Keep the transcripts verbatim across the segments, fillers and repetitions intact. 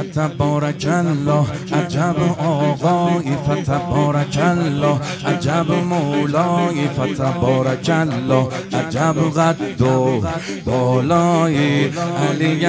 فتبارک الله، عجب آقایی فتبارک الله، عجب مولایی فتبارک الله، عجب قد و بالایی علی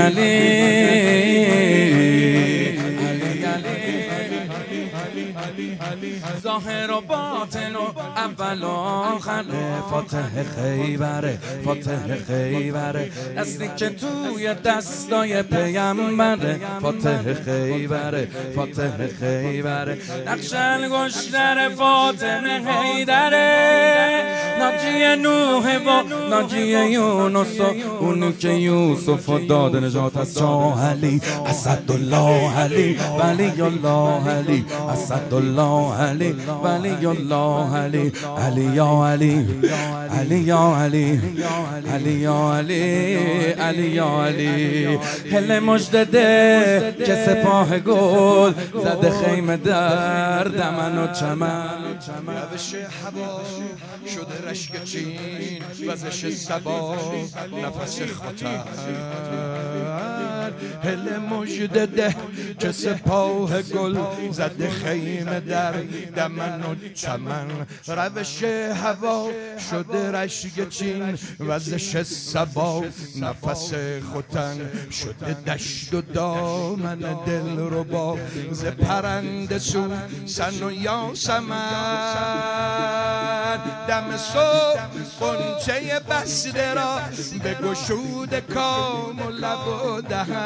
علی ظاهر و باطن و اول و آخر فاتح خیبره فاتح خیبره دستی که توی دستای پیامبره فاتح خیبره فاتح خیبره نقش انگشتر فاطمه حیدره ناجی نوح و ناجی یونس و اونو که یوسف و داد نجات از شاه علی اسدالله علی ولی الله علی اسدالله علی ولی الله علی علی یا علی علی یا علی علی یا علی علی یا علی هل مجدده که سپاه گل زده خیمه در دمن و چمن روش هوا شده رشک چین وزش سبا نفس خطر هل مجدده که سپاه گل زده خیمه در دمن و چمن روش هوا شده رشک چین وزش سبا نفس ختن شده دشت و دامن دل رو با ز پرنده سو سن و یاسمن دم صبح قنچه بسته را به گشود کام و لب و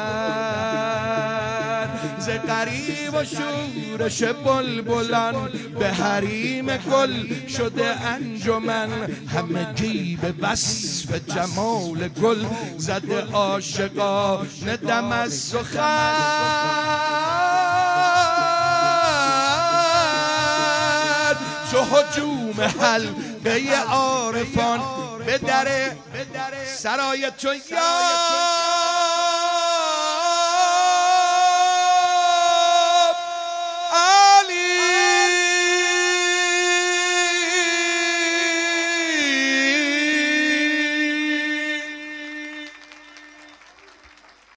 دهن ز غریب و شورش بلبلان به حریم گل شده انجمن همه گی به وصف جمال گل زده عاشقان دم از سخن چو هجوم حلقه عارفان به در سرای تو یا